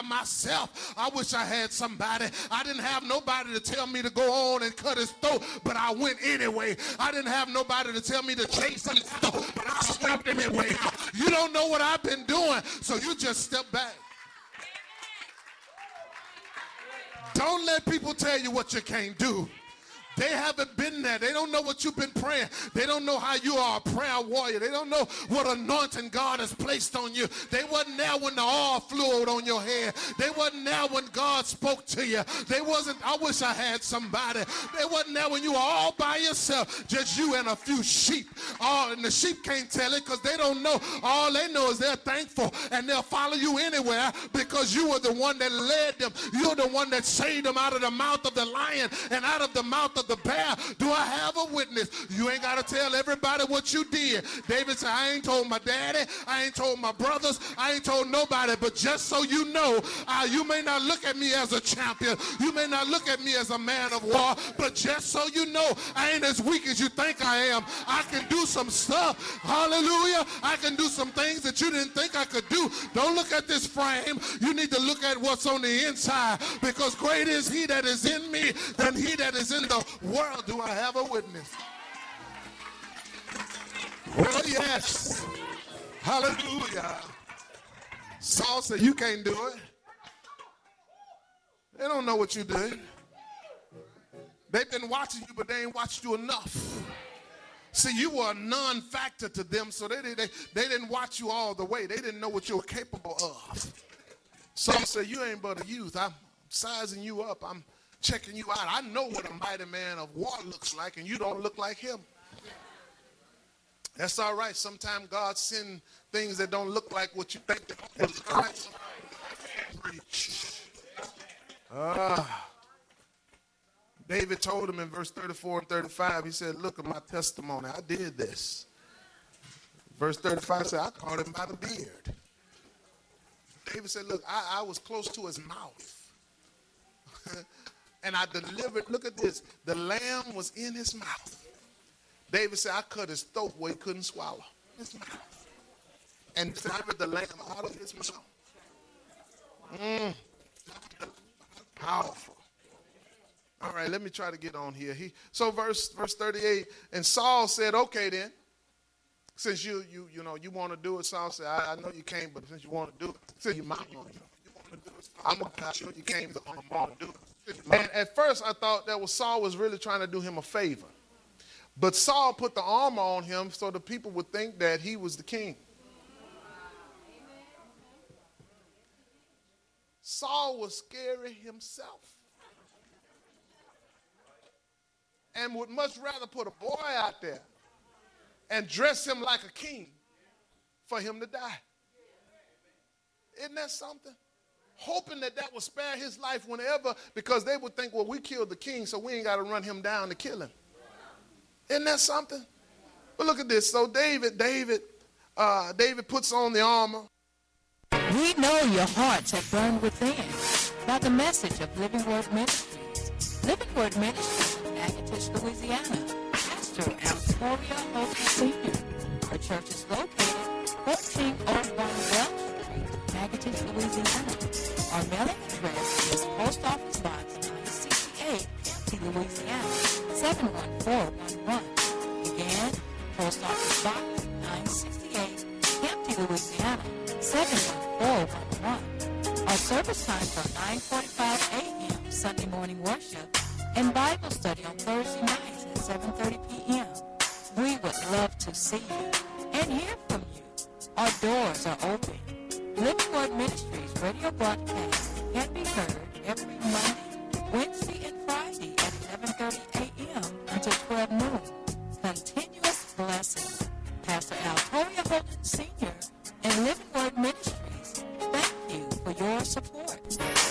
myself. I wish I had somebody. I didn't have nobody to tell me to go on and cut his throat, but I went anyway. I didn't have nobody to tell me to chase him down, but I slapped him anyway. You don't know what I've been doing, so you just step back. Don't let people tell you what you can't do. They haven't been there. They don't know what you've been praying. They don't know how you are a prayer warrior. They don't know what anointing God has placed on you. They wasn't there when the oil flowed on your head. They wasn't there when God spoke to you. They wasn't, I wish I had somebody. They wasn't there when you were all by yourself, just you and a few sheep. Oh, and the sheep can't tell it because they don't know. All they know is they're thankful and they'll follow you anywhere because you were the one that led them. You're the one that saved them out of the mouth of the lion and out of the mouth of the bear. Do I have a witness? You ain't got to tell everybody what you did. David said, I ain't told my daddy, I ain't told my brothers, I ain't told nobody, but just so you know, you may not look at me as a champion, you may not look at me as a man of war, but just so you know, I ain't as weak as you think I am. I can do some stuff. Hallelujah. I can do some things that you didn't think I could do. Don't look at this frame. You need to look at what's on the inside, because greater is he that is in me than he that is in the world. Do I have a witness? Well, yes. Hallelujah. Saul said, you can't do it. They don't know what you did. They've been watching you, but they ain't watched you enough. See, you were a non-factor to them, so they didn't watch you all the way. They didn't know what you were capable of. Saul said, you ain't but a youth. I'm sizing you up. I'm checking you out. I know what a mighty man of war looks like, and you don't look like him. That's all right. Sometimes God sends things that don't look like what you think they look like. David told him in verse 34 and 35, he said, look at my testimony. I did this. Verse 35 said, I caught him by the beard. David said, look, I was close to his mouth. And I delivered, look at this, the lamb was in his mouth. David said, I cut his throat where he couldn't swallow. His mouth. And delivered the lamb out of his mouth. Powerful. All right, let me try to get on here. So verse 38, and Saul said, okay then, since you want to do it, Saul said, I know you can't, but since you want to do it, since you might want to do it, I'm going to show you can't, but I'm going to do it. And at first I thought that Saul was really trying to do him a favor. But Saul put the armor on him so the people would think that he was the king. Saul was scary himself. And would much rather put a boy out there and dress him like a king for him to die. Isn't that something? Hoping that would spare his life whenever, because they would think, well, we killed the king, so we ain't got to run him down to kill him. Isn't that something? But look at this. So David puts on the armor. We know your hearts have burned within by the message of Living Word Ministries. Living Word Ministries in Natchitoches, Louisiana. Pastor Altoria Holton Sr. Our church is located 1401 Welch Street, Natchitoches, Louisiana. Our mailing address is Post Office Box 968, Hampton, Louisiana, 71411. Again, Post Office Box 968, Hampton, Louisiana, 71411. Our service times are 9:45 a.m. Sunday morning worship and Bible study on Thursday nights at 7:30 p.m. We would love to see you and hear from you. Our doors are open. Living Word Ministries radio broadcast can be heard every Monday, Wednesday, and Friday at 11:30 a.m. until 12 noon. Continuous blessings. Pastor Altoria Holton Sr. and Living Word Ministries, thank you for your support.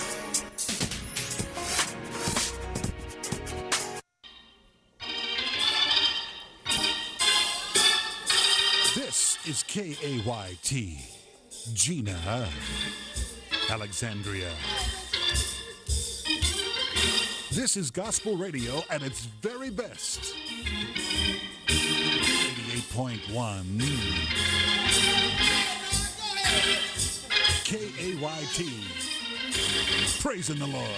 This is KAYT, Gina, Alexandria. This is gospel radio at its very best. 88.1 KAYT, praising the Lord.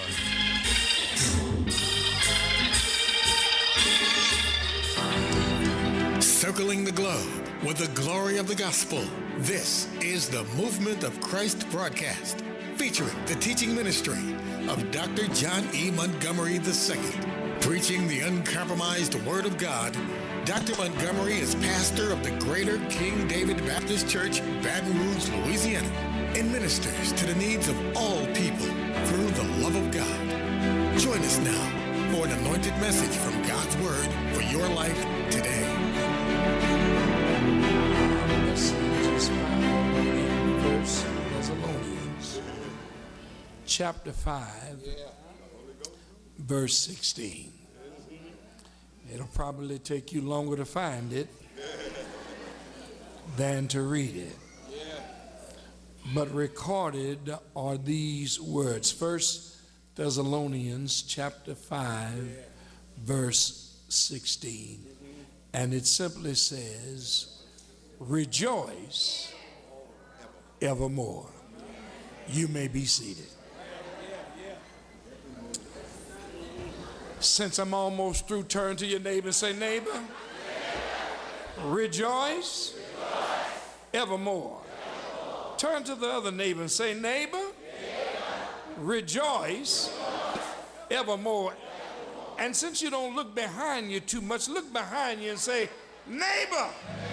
Circling the globe with the glory of the gospel. This is the Movement of Christ broadcast, featuring the teaching ministry of Dr. John E. Montgomery II. Preaching the uncompromised Word of God, Dr. Montgomery is pastor of the Greater King David Baptist Church, Baton Rouge, Louisiana, and ministers to the needs of all people through the love of God. Join us now for an anointed message from God's Word for your life today. Message is found in 1 Thessalonians chapter 5, verse 16. It'll probably take you longer to find it than to read it. But recorded are these words. 1 Thessalonians chapter 5, verse 16. And it simply says, rejoice evermore. You may be seated. Since I'm almost through, turn to your neighbor and say, neighbor, rejoice evermore. Turn to the other neighbor and say, neighbor, rejoice evermore. And since you don't look behind you too much, look behind you and say, neighbor,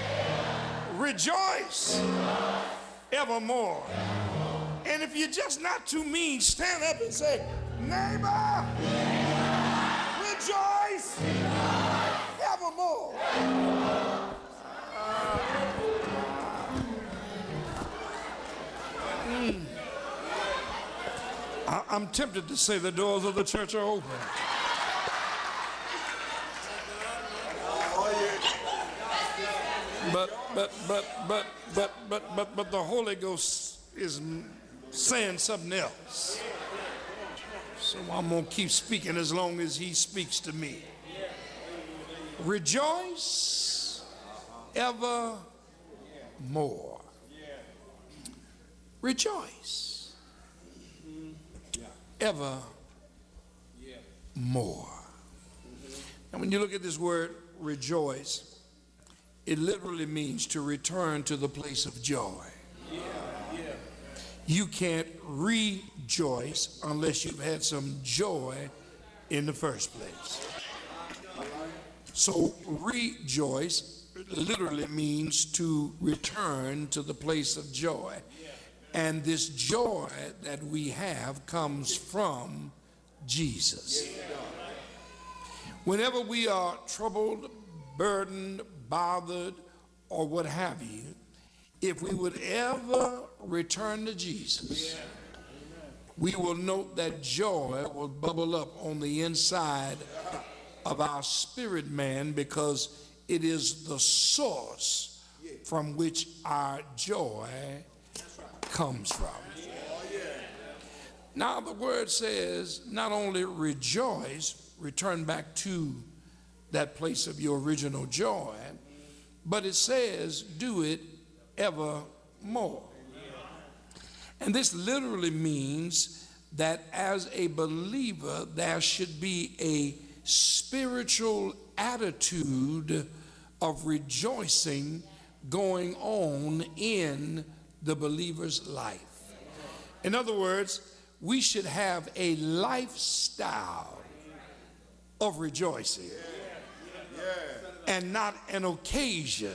rejoice evermore. And if you're just not too mean, stand up and say, neighbor, rejoice evermore. I'm tempted to say the doors of the church are open. But the Holy Ghost is saying something else. So I'm going to keep speaking as long as he speaks to me. Rejoice evermore. Rejoice evermore. And when you look at this word rejoice, it literally means to return to the place of joy. You can't rejoice unless you've had some joy in the first place. So rejoice literally means to return to the place of joy. And this joy that we have comes from Jesus. Whenever we are troubled, burdened, bothered, or what have you, if we would ever return to Jesus, we will note that joy will bubble up on the inside of our spirit man, because it is the source from which our joy comes from. Now the word says not only rejoice, return back to that place of your original joy, but it says do it evermore. And this literally means that as a believer there should be a spiritual attitude of rejoicing going on in the believer's life. In other words, we should have a lifestyle of rejoicing and not an occasion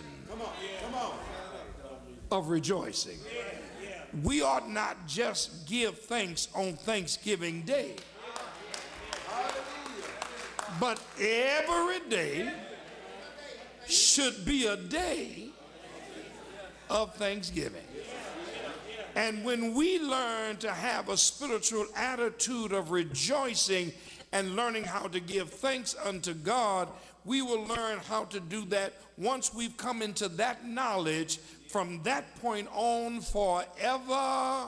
of rejoicing. We ought not just give thanks on Thanksgiving Day, but every day should be a day of thanksgiving. And when we learn to have a spiritual attitude of rejoicing and learning how to give thanks unto God, we will learn how to do that once we've come into that knowledge. From that point on, forevermore.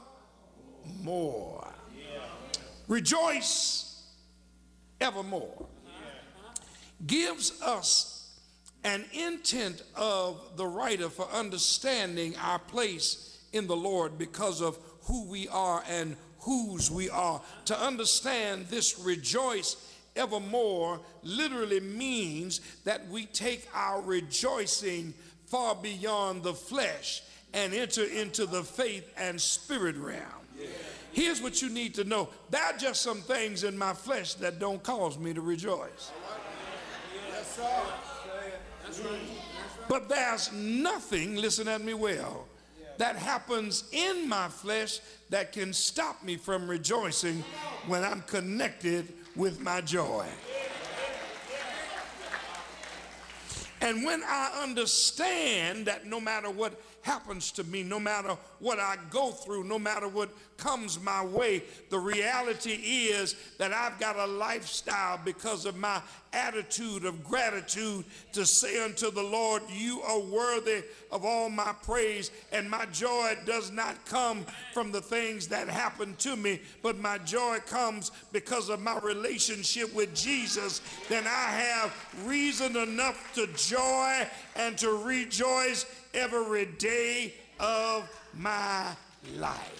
Rejoice evermore gives us an intent of the writer for understanding our place in the Lord because of who we are and whose we are. To understand this rejoice evermore literally means that we take our rejoicing far beyond the flesh and enter into the faith and spirit realm. Here's what you need to know. There are just some things in my flesh that don't cause me to rejoice. Yes, sir. That's right. But there's nothing, listen at me well, that happens in my flesh that can stop me from rejoicing when I'm connected with my joy. And when I understand that no matter what happens to me, no matter what I go through, no matter what comes my way, the reality is that I've got a lifestyle because of my attitude of gratitude to say unto the Lord, you are worthy of all my praise, and my joy does not come from the things that happen to me, but my joy comes because of my relationship with Jesus. Then I have reason enough to joy and to rejoice every day of my life.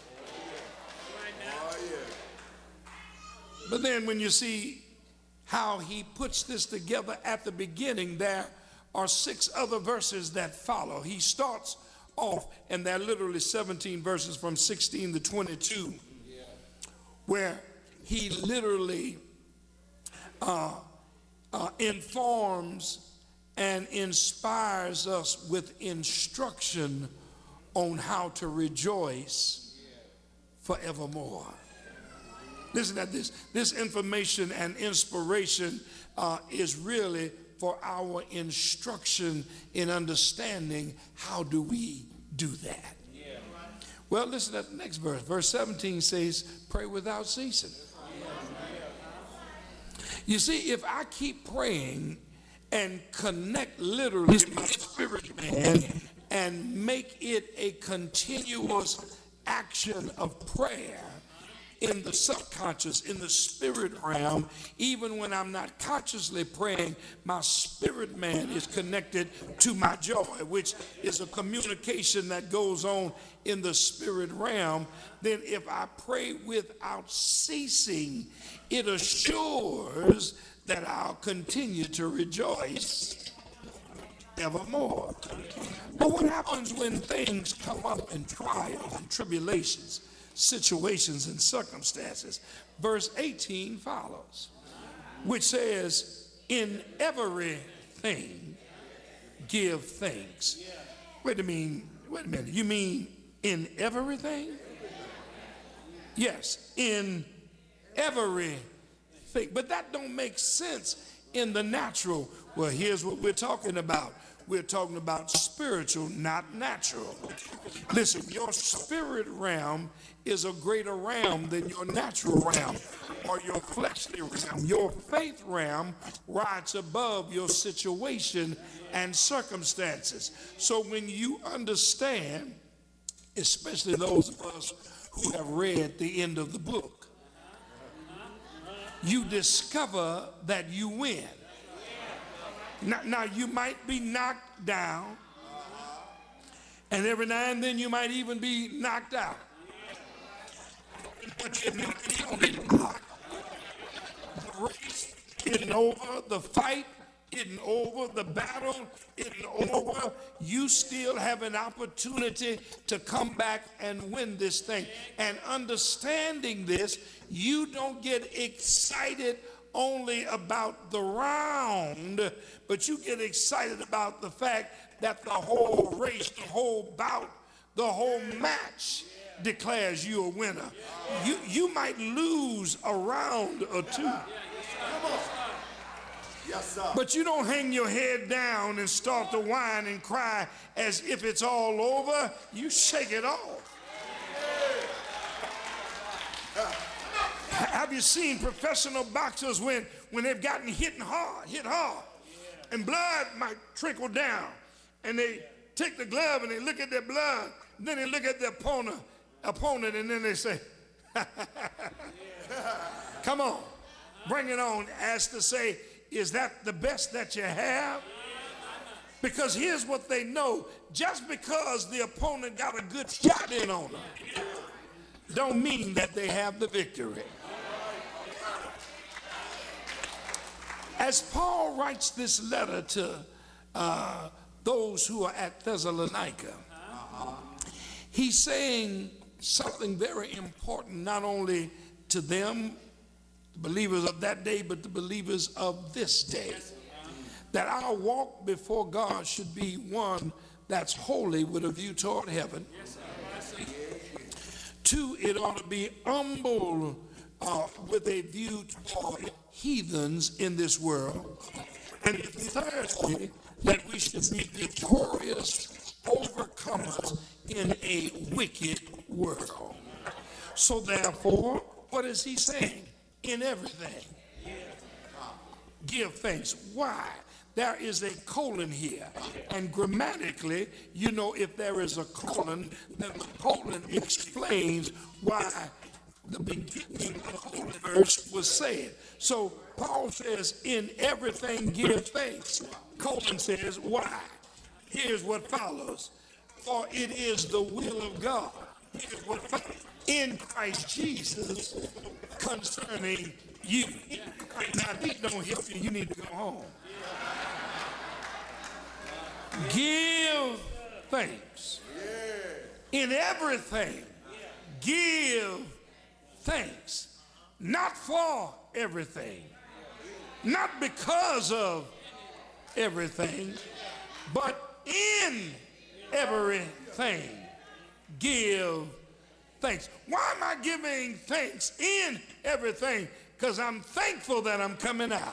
But then when you see how he puts this together at the beginning, there are 6 other verses that follow. He starts off, and there are literally 17 verses from 16 to 22, where he literally informs and inspires us with instruction on how to rejoice forevermore. Listen at this. This information and inspiration is really for our instruction in understanding how do we do that. Well, listen at the next verse. Verse 17 says, pray without ceasing. You see, if I keep praying and connect literally my spirit man and make it a continuous action of prayer in the subconscious, in the spirit realm, even when I'm not consciously praying, my spirit man is connected to my joy, which is a communication that goes on in the spirit realm. Then if I pray without ceasing, it assures that I'll continue to rejoice evermore. But what happens when things come up in trials and tribulations, situations and circumstances? Verse 18 follows, which says, in everything give thanks. Wait a minute. You mean in everything? Yes, in everything. But that don't make sense in the natural. Well, here's what we're talking about. We're talking about spiritual, not natural. Listen, your spirit realm is a greater realm than your natural realm or your fleshly realm. Your faith realm rides above your situation and circumstances. So when you understand, especially those of us who have read the end of the book, you discover that you win. Now you might be knocked down, and every now and then you might even be knocked out. But you don't get knocked. The race isn't over, the fight isn't over, the battle isn't over. You still have an opportunity to come back and win this thing. And understanding this, you don't get excited only about the round, but you get excited about the fact that the whole race, the whole bout, the whole match declares you a winner. You might lose a round or two. Yes, sir. But you don't hang your head down and start to whine and cry as if it's all over. You shake it off. Have you seen professional boxers when they've gotten hit hard, and blood might trickle down, and they take the glove and they look at their blood, and then they look at the opponent, and then they say, come on, bring it on, as to say, is that the best that you have? Because here's what they know. Just because the opponent got a good shot in on them don't mean that they have the victory. As Paul writes this letter to those who are at Thessalonica, he's saying something very important, not only to them, the believers of that day, but the believers of this day. That our walk before God should be one that's holy with a view toward heaven. Two, it ought to be humble with a view toward heathens in this world. And thirdly, that we should be victorious overcomers in a wicked world. So therefore, what is he saying? In everything, give thanks. Why? There is a colon here, and grammatically, you know, if there is a colon, then the colon explains why the beginning of the verse was said. So Paul says, in everything give thanks. Colon says, why? Here's what follows. For it is the will of God. Here's what follows. In Christ Jesus concerning you. Now, if these don't help you, you need to go home. Give thanks. In everything, give thanks. Not for everything, not because of everything, but in everything, give thanks. Why am I giving thanks in everything? Because I'm thankful that I'm coming out.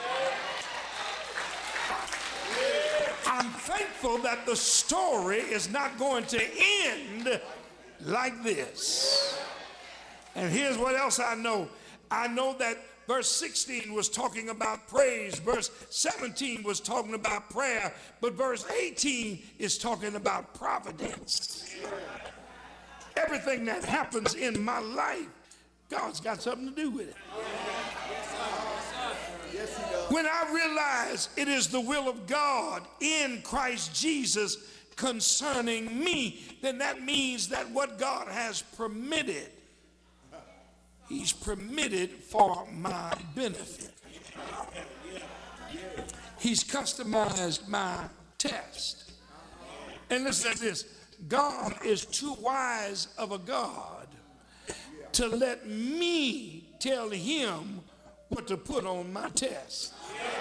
I'm thankful that the story is not going to end like this. And here's what else I know. I know that verse 16 was talking about praise. Verse 17 was talking about prayer. But verse 18 is talking about providence. Everything that happens in my life, God's got something to do with it. When I realize it is the will of God in Christ Jesus concerning me, then that means that what God has permitted, he's permitted for my benefit. He's customized my test. And listen to this. God is too wise of a God to let me tell him what to put on my test.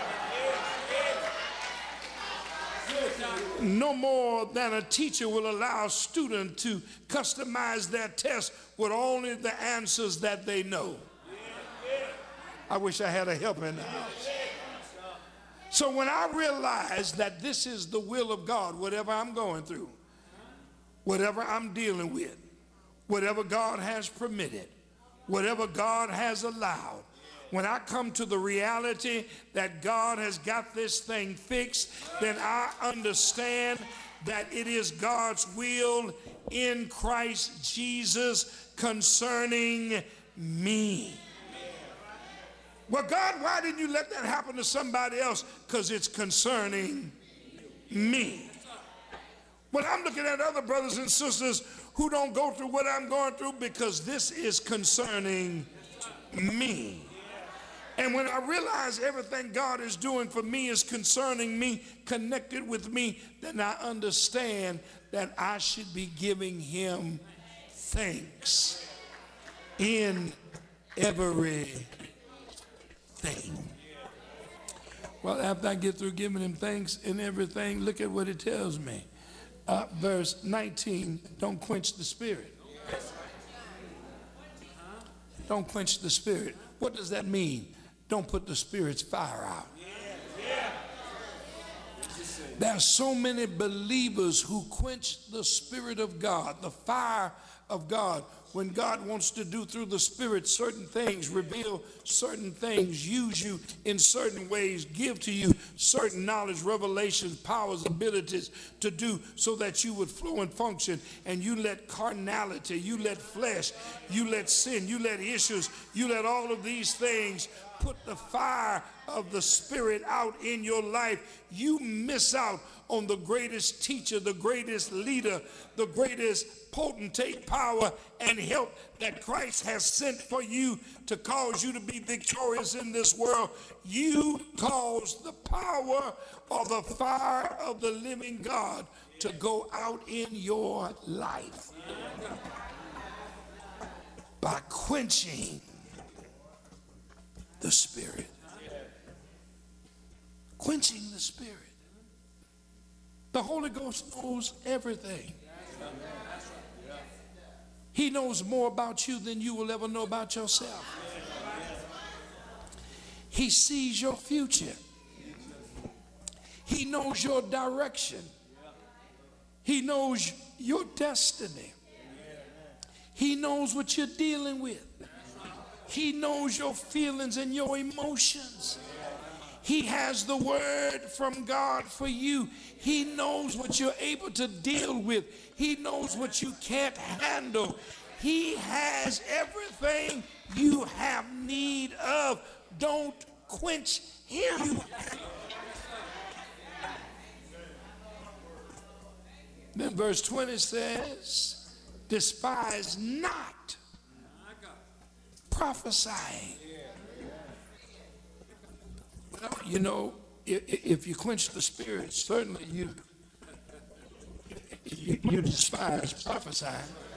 No more than a teacher will allow a student to customize their test with only the answers that they know. I wish I had a helper in the house. So when I realize that this is the will of God, whatever I'm going through, whatever I'm dealing with, whatever God has permitted, whatever God has allowed, when I come to the reality that God has got this thing fixed, then I understand that it is God's will in Christ Jesus concerning me. Well, God, why didn't you let that happen to somebody else? Because it's concerning me. But I'm looking at other brothers and sisters who don't go through what I'm going through because this is concerning me. And when I realize everything God is doing for me is concerning me, connected with me, then I understand that I should be giving him thanks in everything. Well, after I get through giving him thanks in everything, look at what it tells me. Verse 19, don't quench the spirit. Don't quench the spirit. What does that mean? Don't put the spirit's fire out. There are so many believers who quench the spirit of God, the fire of God. When God wants to do through the spirit certain things, reveal certain things, use you in certain ways, give to you certain knowledge, revelations, powers, abilities to do so that you would flow and function, and you let carnality, you let flesh, you let sin, you let issues, you let all of these things put the fire of the spirit out in your life, you miss out on the greatest teacher, the greatest leader, the greatest potentate, power, and help that Christ has sent for you to cause you to be victorious in this world. You cause the power or the fire of the living God to go out in your life by quenching the Spirit. Quenching the Spirit. The Holy Ghost knows everything. He knows more about you than you will ever know about yourself. He sees your future. He knows your direction. He knows your destiny. He knows what you're dealing with. He knows your feelings and your emotions. He has the word from God for you. He knows what you're able to deal with. He knows what you can't handle. He has everything you have need of. Don't quench him. Then verse 20 says, despise not prophesying. Well, you know, if you quench the Spirit, certainly you despise prophesying.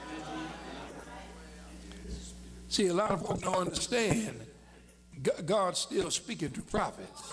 See, a lot of folks don't understand God's still speaking to prophets.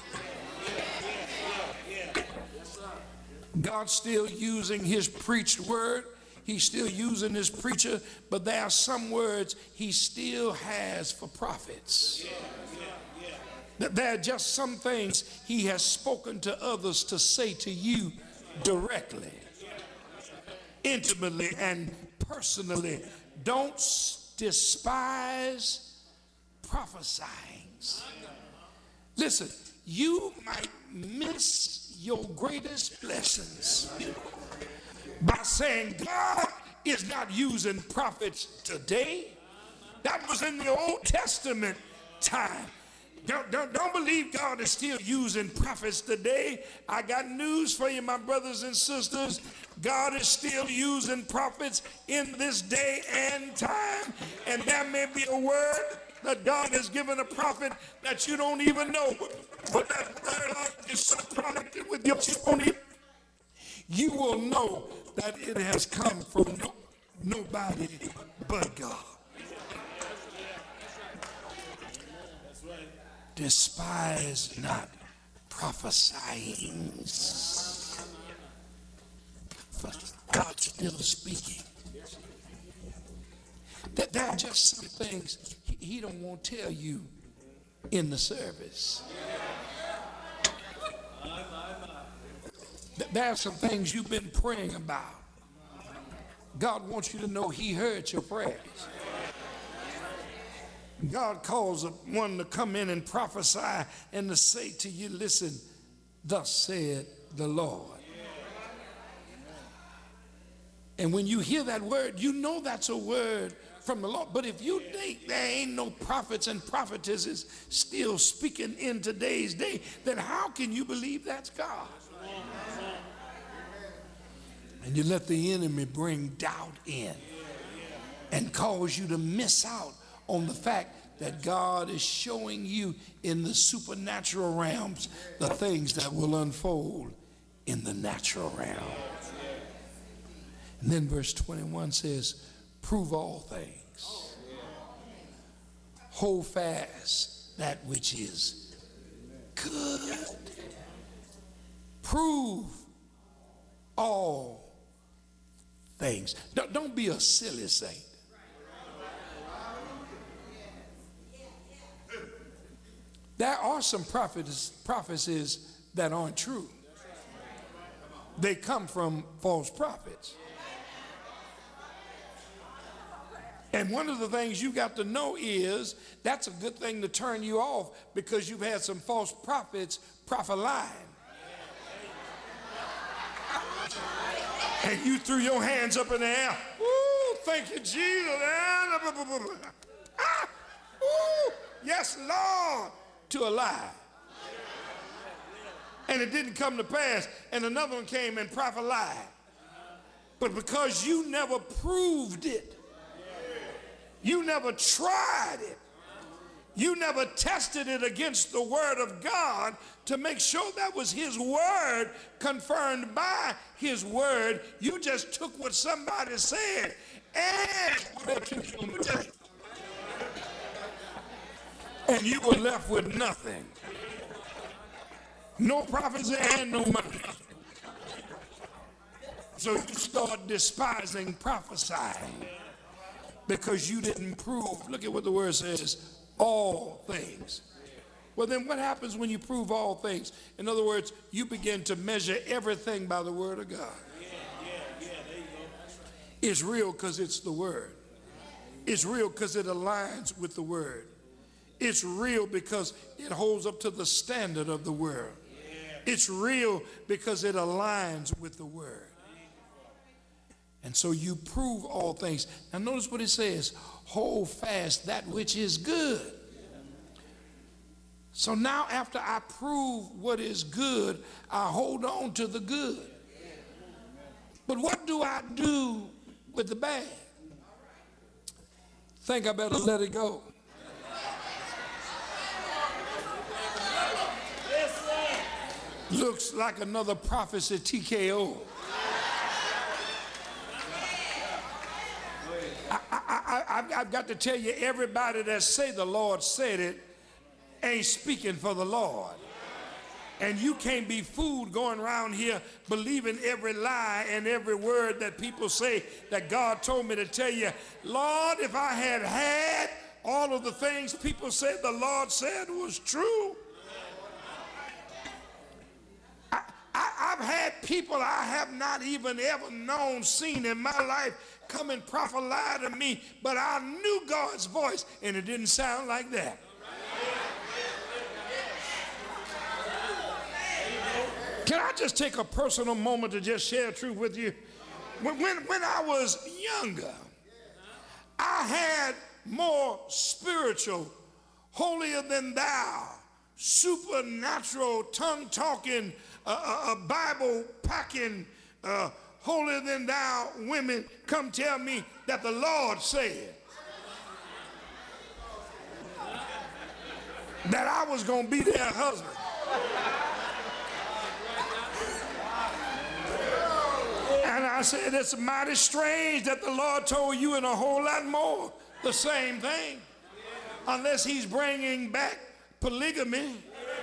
God's still using his preached word. He's still using his preacher, but there are some words he still has for prophets. There are just some things he has spoken to others to say to you directly, intimately, and personally. Don't despise prophesying. Listen, you might miss your greatest blessings by saying God is not using prophets today. That was in the Old Testament time. Don't believe God is still using prophets today. I got news for you, my brothers and sisters. God is still using prophets in this day and time. And there may be a word that God has given a prophet that you don't even know. But that word is so connected with your own. You will know that it has come from nobody but God. Despise not prophesying. God's still speaking. That there are just some things he don't want to tell you in the service. There are some things you've been praying about. God wants you to know he heard your prayers. God calls one to come in and prophesy and to say to you, listen, thus said the Lord. And when you hear that word, you know that's a word from the Lord. But if you think there ain't no prophets and prophetesses still speaking in today's day, then how can you believe that's God? And you let the enemy bring doubt in and cause you to miss out on the fact that God is showing you in the supernatural realms the things that will unfold in the natural realm. And then verse 21 says, prove all things. Hold fast that which is good. Prove all things. Don't be a silly saint. There are some prophecies that aren't true. They come from false prophets. And one of the things you got to know is that's a good thing to turn you off because you've had some false prophets prophesying. And you threw your hands up in the air. Ooh, thank you, Jesus. Ooh, yes, Lord. To a lie. and it didn't come to pass, and another one came and prophesied. But because you never proved it, you never tried it, you never tested it against the word of God to make sure that was his word, confirmed by his word, you just took what somebody said and you were left with nothing. No prophecy and no money. So you start despising prophesying because you didn't prove. Look at what the word says, all things. Well, then what happens when you prove all things? In other words, you begin to measure everything by the word of God. There you go. It's real because it's the word. It's real because it aligns with the word. It's real because it holds up to the standard of the word. It's real because it aligns with the word. And so you prove all things. Now notice what it says, hold fast that which is good. So now after I prove what is good, I hold on to the good. But what do I do with the bad? Think I better let it go. Looks like another prophecy TKO. I've got to tell you, everybody that say the Lord said it ain't speaking for the Lord. And you can't be fooled going around here believing every lie and every word that people say that God told me to tell you. Lord, if I had all of the things people said the Lord said was true. I've had people I have not even ever known, seen in my life come and prophesy to me, but I knew God's voice and it didn't sound like that. Can I just take a personal moment to just share the truth with you? When I was younger, I had more spiritual, holier than thou, supernatural, tongue-talking, Bible-packing, holier than thou women come tell me that the Lord said that I was going to be their husband. And I said, it's mighty strange that the Lord told you and a whole lot more the same thing, unless he's bringing back polygamy.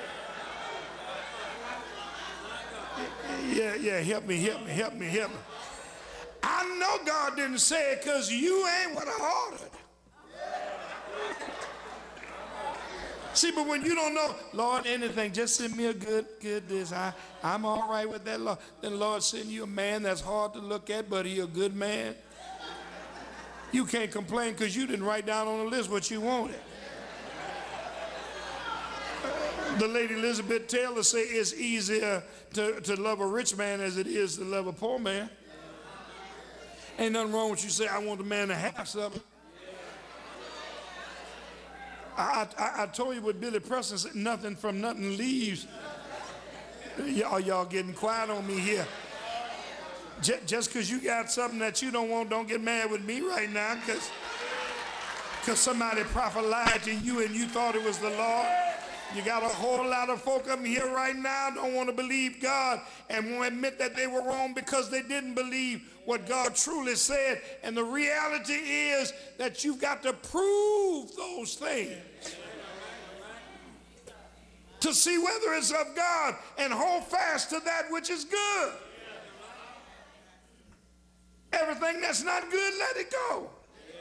Yeah, help me. I know God didn't say it because you ain't what I ordered. See, but when you don't know, Lord, anything, just send me a good this. I'm all right with that, Lord. Then Lord send you a man that's hard to look at, but he a good man. You can't complain because you didn't write down on the list what you wanted. The lady Elizabeth Taylor say it's easier to love a rich man as it is to love a poor man. Ain't nothing wrong with you say, I want a man to have something. I told you what Billy Preston said, nothing from nothing leaves. Y'all getting quiet on me here. Just because you got something that you don't want, don't get mad with me right now because somebody prophesied to you and you thought it was the Lord. You got a whole lot of folk up here right now don't want to believe God and won't admit that they were wrong because they didn't believe what God truly said. And the reality is that you've got to prove those things to see whether it's of God and hold fast to that which is good. Everything that's not good, let it go.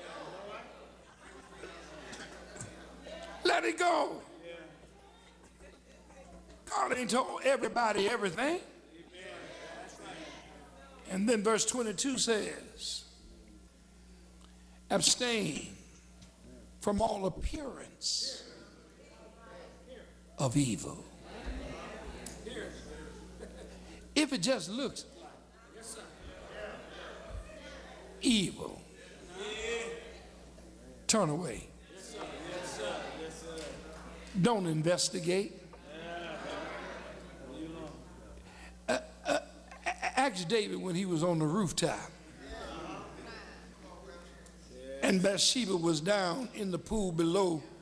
Let it go. God ain't told everybody everything. And then verse 22 says, abstain from all appearance of evil. If it just looks evil, turn away. Don't investigate. Ask David when he was on the rooftop. And Bathsheba was down in the pool below